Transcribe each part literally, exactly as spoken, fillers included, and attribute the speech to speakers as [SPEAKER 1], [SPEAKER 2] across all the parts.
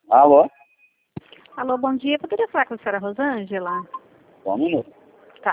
[SPEAKER 1] Alô?
[SPEAKER 2] Alô, bom dia. Poderia falar com a senhora Rosângela?
[SPEAKER 1] Só um minuto.
[SPEAKER 2] Tá.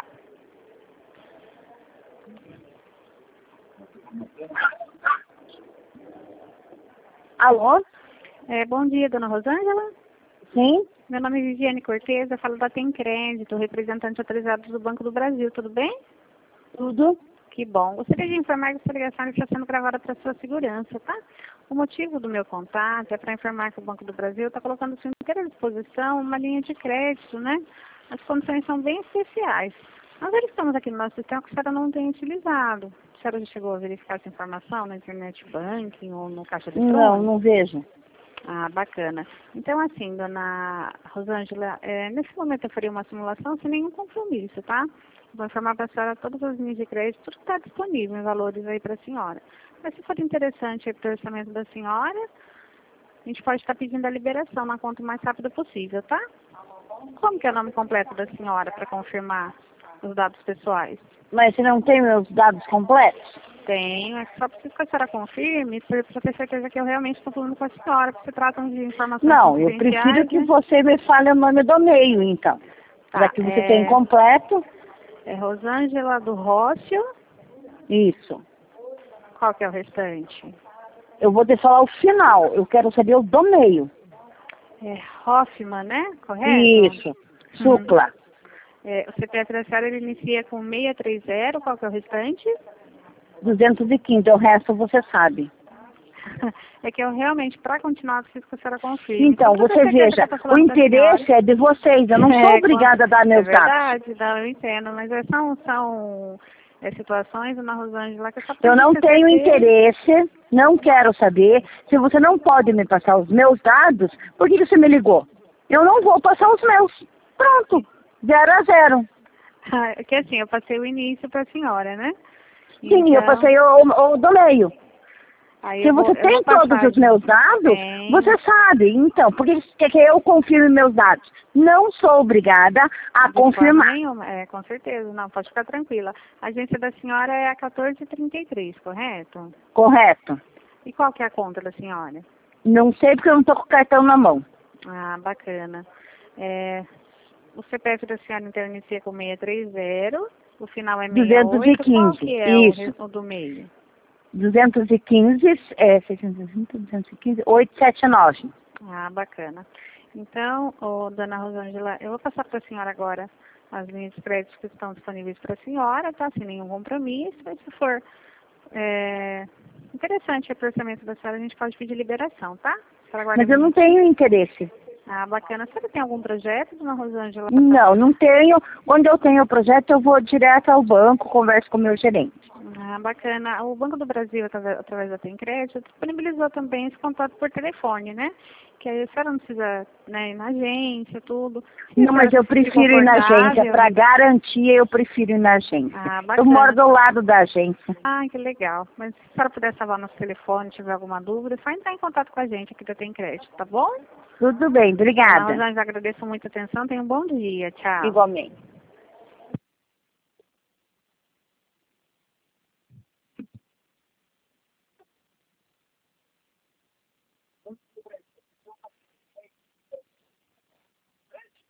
[SPEAKER 3] Alô?
[SPEAKER 2] É, bom dia, dona Rosângela.
[SPEAKER 3] Sim?
[SPEAKER 2] Meu nome é Viviane Cortez, eu falo da Tem Crédito, representante autorizado do Banco do Brasil, tudo bem?
[SPEAKER 3] Tudo?
[SPEAKER 2] Que bom. Gostaria de informar que essa ligação está sendo gravada para sua segurança, tá? O motivo do meu contato é para informar que o Banco do Brasil está colocando à sua inteira disposição uma linha de crédito, né? As condições são bem especiais. Nós verificamos aqui no nosso sistema que a senhora não tem utilizado. A senhora já chegou a verificar essa informação na internet banking ou no caixa eletrônico?
[SPEAKER 3] Não, não vejo.
[SPEAKER 2] Ah, bacana. Então, assim, dona Rosângela, é, nesse momento eu faria uma simulação sem nenhum compromisso, tá? Vou informar para a senhora todas as linhas de crédito, tudo que está disponível em valores aí para a senhora. Mas se for interessante para o orçamento da senhora, a gente pode estar pedindo a liberação na conta o mais rápido possível, tá? Como que é o nome completo da senhora para confirmar os dados pessoais?
[SPEAKER 3] Mas você não tem meus dados completos?
[SPEAKER 2] Tenho, é só preciso que a senhora confirme para ter certeza que eu realmente estou falando com a senhora, porque se tratam de informações
[SPEAKER 3] Não, eu
[SPEAKER 2] confidenciais,
[SPEAKER 3] prefiro que
[SPEAKER 2] né?
[SPEAKER 3] você me fale o nome do meio, então.
[SPEAKER 2] Tá,
[SPEAKER 3] Já que você
[SPEAKER 2] é...
[SPEAKER 3] tem completo,
[SPEAKER 2] É Rosângela do Rócio.
[SPEAKER 3] isso.
[SPEAKER 2] Qual que é o restante?
[SPEAKER 3] Eu vou te falar o final, eu quero saber o do meio.
[SPEAKER 2] É Hoffman, né? Correto?
[SPEAKER 3] Isso,
[SPEAKER 2] Uhum.
[SPEAKER 3] Supla.
[SPEAKER 2] É, o C P F da senhora ele inicia com seiscentos e trinta, qual que é o restante?
[SPEAKER 3] duzentos e quinze, o resto você sabe.
[SPEAKER 2] É que eu realmente, para continuar, preciso que a senhora confirme.
[SPEAKER 3] Então,
[SPEAKER 2] Só pra ter
[SPEAKER 3] você
[SPEAKER 2] certeza
[SPEAKER 3] veja,
[SPEAKER 2] que eu tô
[SPEAKER 3] o
[SPEAKER 2] falando com a
[SPEAKER 3] interesse
[SPEAKER 2] senhora.
[SPEAKER 3] é de vocês, eu não sou
[SPEAKER 2] É,
[SPEAKER 3] obrigada a dar
[SPEAKER 2] com-
[SPEAKER 3] meus
[SPEAKER 2] é
[SPEAKER 3] dados.
[SPEAKER 2] verdade, não, eu entendo, mas é, são, são é, situações, dona Rosângela, que é só pra
[SPEAKER 3] Eu
[SPEAKER 2] gente
[SPEAKER 3] não
[SPEAKER 2] ter
[SPEAKER 3] tenho
[SPEAKER 2] certeza.
[SPEAKER 3] interesse, não quero saber. Se você não pode me passar os meus dados, por que que você me ligou? Eu não vou passar os meus. Pronto, zero a zero.
[SPEAKER 2] É que assim, eu passei o início para a senhora, né?
[SPEAKER 3] Sim, eu
[SPEAKER 2] Então,
[SPEAKER 3] passei o, o do meio.
[SPEAKER 2] aí
[SPEAKER 3] Se
[SPEAKER 2] eu vou,
[SPEAKER 3] você
[SPEAKER 2] eu vou
[SPEAKER 3] tem todos
[SPEAKER 2] passar.
[SPEAKER 3] os meus dados,
[SPEAKER 2] Tem.
[SPEAKER 3] você sabe. Então, por que quer que eu confirme meus dados? Não sou obrigada a
[SPEAKER 2] De forma
[SPEAKER 3] confirmar.
[SPEAKER 2] nenhuma, é, com certeza, não, pode ficar tranquila. A agência da senhora é a quatorze trinta e três, correto?
[SPEAKER 3] Correto.
[SPEAKER 2] E qual que é a conta da senhora?
[SPEAKER 3] Não sei porque eu não estou com o cartão na mão.
[SPEAKER 2] Ah, bacana. É, o C P F da senhora então inicia com seiscentos e trinta, o final é sessenta e oito, qual
[SPEAKER 3] duzentos e quinze,
[SPEAKER 2] que é o,
[SPEAKER 3] isso.
[SPEAKER 2] re- o do meio?
[SPEAKER 3] duzentos e quinze, é, seiscentos e vinte, duzentos e quinze, oitocentos e setenta e nove.
[SPEAKER 2] Ah, bacana. Então, ô, dona Rosângela, eu vou passar para a senhora agora as linhas de crédito que estão disponíveis para a senhora, tá? Sem nenhum compromisso, mas se for é, interessante o orçamento da senhora, a gente pode pedir liberação, tá? A senhora aguarda
[SPEAKER 3] Mas eu
[SPEAKER 2] um
[SPEAKER 3] não
[SPEAKER 2] minutinho.
[SPEAKER 3] tenho interesse.
[SPEAKER 2] Ah, bacana. A senhora tem algum projeto, dona Rosângela?
[SPEAKER 3] Não, não tenho. Quando eu tenho o projeto, eu vou direto ao banco, converso com o meu gerente.
[SPEAKER 2] Ah, bacana. O Banco do Brasil, através, através da Tem Crédito, disponibilizou também esse contato por telefone, né? Que aí a senhora não precisa, né, ir na agência, tudo. Se a
[SPEAKER 3] Não, mas
[SPEAKER 2] senhora
[SPEAKER 3] eu
[SPEAKER 2] se sentir
[SPEAKER 3] prefiro ir na agência.
[SPEAKER 2] confortável-
[SPEAKER 3] Para garantia, eu prefiro ir na agência.
[SPEAKER 2] Ah,
[SPEAKER 3] Eu moro
[SPEAKER 2] bacana.
[SPEAKER 3] do lado da agência.
[SPEAKER 2] Ah, que legal. Mas se a senhora puder salvar nosso telefone, tiver alguma dúvida, é só entrar em contato com a gente aqui da Tem Crédito, tá bom?
[SPEAKER 3] Tudo bem,
[SPEAKER 2] Dona
[SPEAKER 3] obrigada.
[SPEAKER 2] Rosângela, agradeço muito a atenção. Tenha um bom dia. Tchau.
[SPEAKER 3] Igualmente.